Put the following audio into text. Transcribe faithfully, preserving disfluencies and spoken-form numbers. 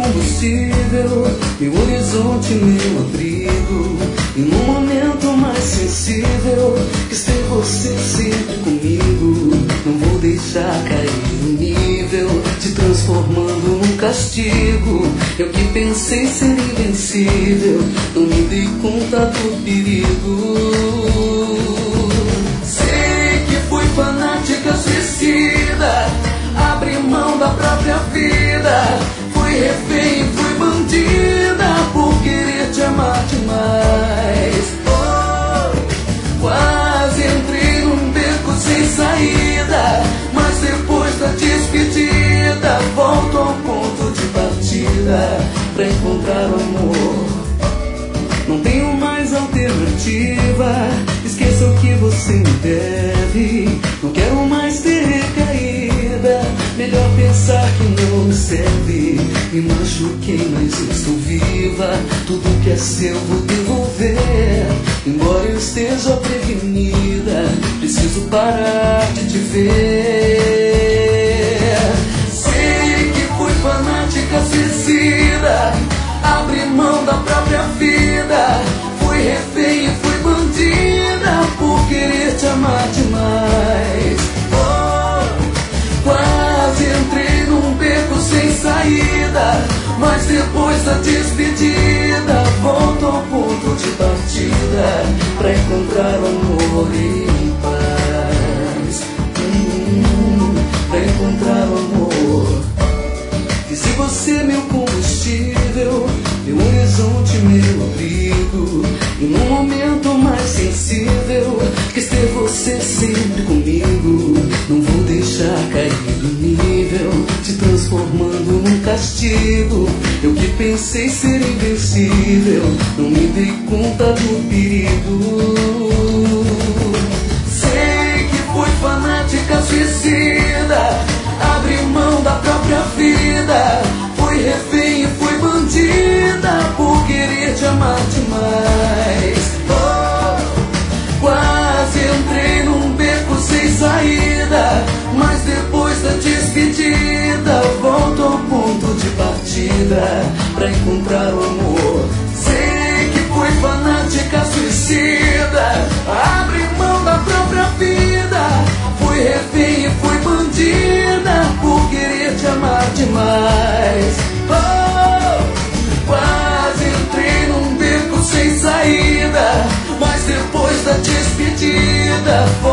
combustível, meu horizonte, meu abrigo. E no momento mais sensível, quis ter você sempre comigo. Não vou deixar cair o nível, te transformando num castigo. Eu que pensei ser invencível, não me dei conta do perigo. Sei que fui fanática, suicida, abri mão da própria vida. Fui refém, fui bandida, por querer te amar demais. Oh, quase entrei num beco sem saída, mas depois da despedida volto ao ponto de partida pra encontrar o amor. Não tenho mais alternativa, esqueça o que você me deve. Não quero mais ter recaída, melhor pensar que não me serve. Me machuquei, mas estou viva, tudo que é seu vou devolver. Embora eu esteja prevenida, preciso parar de te ver. Sei que fui fanática, suicida, abri mão da própria vida. Fui refém e fui bandida, por querer te amar demais. Oh, quase entrei num beco sem saída, mas depois da despedida volto ao ponto de partida pra encontrar amor e paz. hum, Pra encontrar amor. E se você é meu combustível, meu horizonte, meu abrigo. E no momento mais sensível, quis ter você sempre comigo. Não vou deixar cair do nível, te transformando num castigo. Eu que pensei ser invencível, não me dei conta do perigo. Sei que fui fanática, suicida, abri mão da própria vida. Fui refém e fui bandida, por querer te amar demais. Oh, quase entrei num beco sem saída, mas depois da despedida volto ao ponto de partida pra encontrar o amor. Sei que fui fanática, suicida, abri mão da própria vida. Fui refém e fui bandida, por querer te amar demais. Oh, quase entrei num beco sem saída, mas depois da despedida